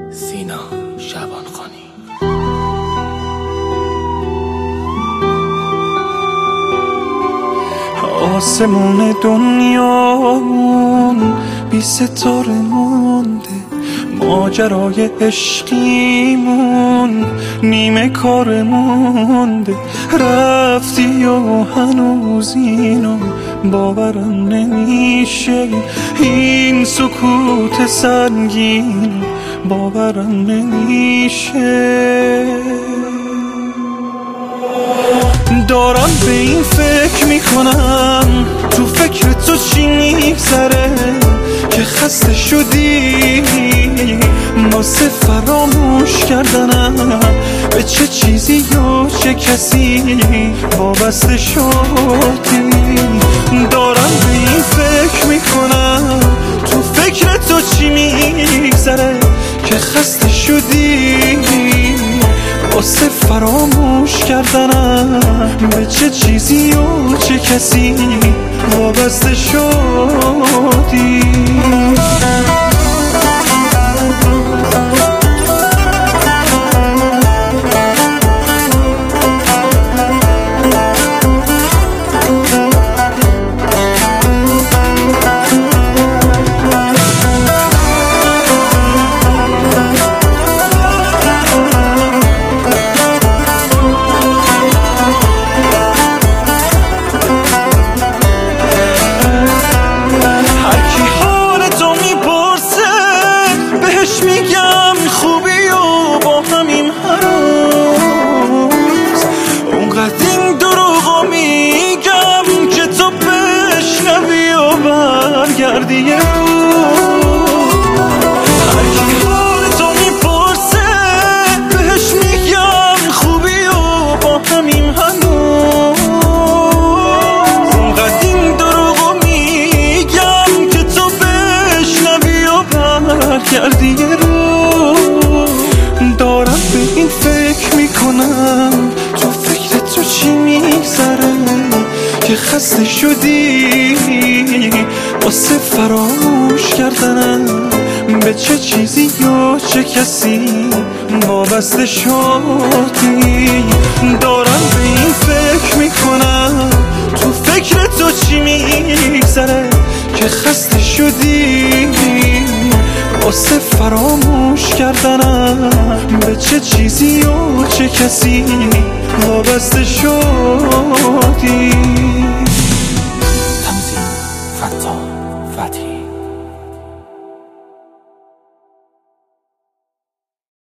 سینا شعبانخانی. آسمون دنیامون بی ستاره مونده، ماجرای عشقیمون نیمه کار مونده. رفتی و هنوز اینو باورم نمیشه، این سکوت سنگین باورم نمیشه. دارم به این فکر میکنم تو فکر تو چی میگذره که خسته شدی واسه فراموش کردنم به چه چیزی یا چه کسی وابسته شدی. دارم به این فکر میکنم تو فکر تو چی میگذره که خسته شدی واسه فراموش کردنم به چه چیزی و چه کسی وابسته شدی. گردیه هر کی حال تو میپرسه بهش میگم خوبی و با همین هنوز اونقدر این دروغو میگم که تو بشنوی و برگردی رو. دارم به این فکر میکنم تو فکر تو چی میگذره که خسته شدی واسه فراموش کردنم به چه چیزی یا چه کسی وابسته شدی. دارم به این فکر میکنم تو فکر تو چی میگذره که خسته شدی واسه فراموش کردنم به چه چیزی یا چه کسی وابسته شدی. تمثیل فتاح فتحی.